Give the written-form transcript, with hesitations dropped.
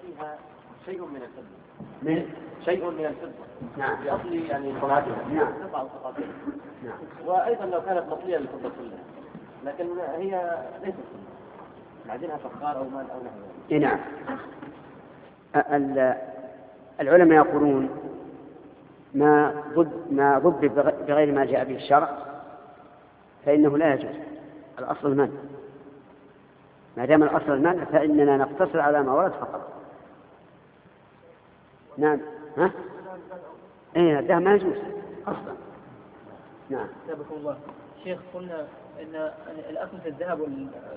فيها شيء من الفضة. من شيء من الفضة. نعم. بأصل يعني صناعتها. نعم. تقع الثقافية. نعم. وأيضا لو كانت مطلية للفضة كلها، لكن هي ليست معدنها فخار أو مال أو نحو. نعم. العلماء يقولون ما ضد بغير ما جاء به الشرع فإنه لا يجوز. الأصل المنع. ما دام الأصل المنع فإننا نقتصر على ما ورد فقط. نعم. ها؟ إيه ده ما يجوز أصلا. نعم. سبحان الله. شيخ قلنا إن الأصل في الذهب